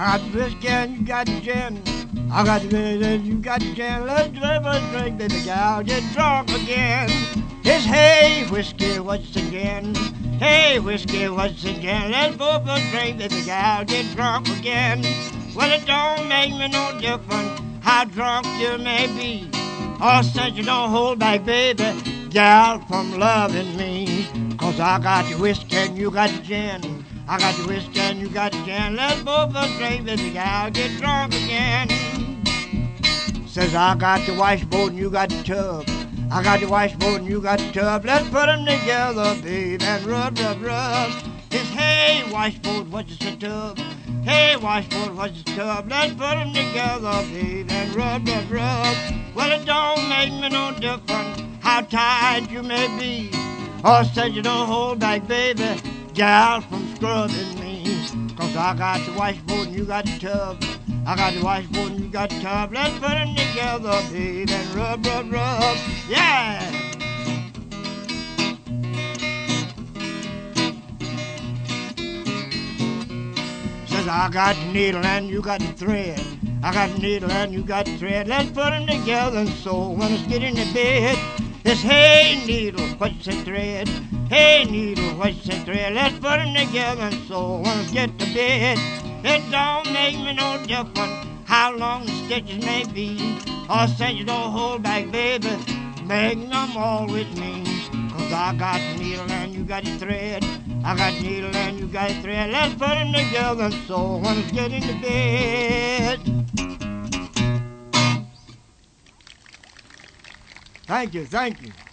I got whiskey and you got gin. I got whiskey and you got gin. Let's have a drink, baby gal, get drunk again. It's hey, whiskey, what's again? Hey, whiskey, what's again? Let's go for a drink, baby gal, get drunk again. Well, it don't make me no difference how drunk you may be, or since you don't hold back, baby gal, from loving me. 'Cause I got the whiskey and you got the gin. I got the whiskey and you got the gin. Let's both drink, baby gal, get drunk again. Says I got the washboard and you got the tub. I got the washboard and you got the tub. Let's put them together, babe, and rub, rub, rub. It's hey, washboard, what's the tub? Hey, washboard, what's the tub? Let's put them together, babe, and rub, rub, rub. Well, it don't make me no difference how tired you may be, or said you don't hold back, baby gal, from scrubbing me. 'Cause I got the washboard and you got the tub. I got the washboard and you got the tub. Let's put them together, babe, and rub, rub, rub. Yeah! Says I got the needle and you got the thread. I got the needle and you got the thread. Let's put them together and so when it's getting to bed, it's hey needle, what's the thread? Hey needle, what's the thread? Let's put them together and so when we get to bed, it don't make me no difference how long the stitches may be, or say you don't hold back, baby, make them always mean. 'Cause I got the needle and you got the thread. I got the needle and you got the thread. Let's put them together and so when we get into bed. Thank you, thank you.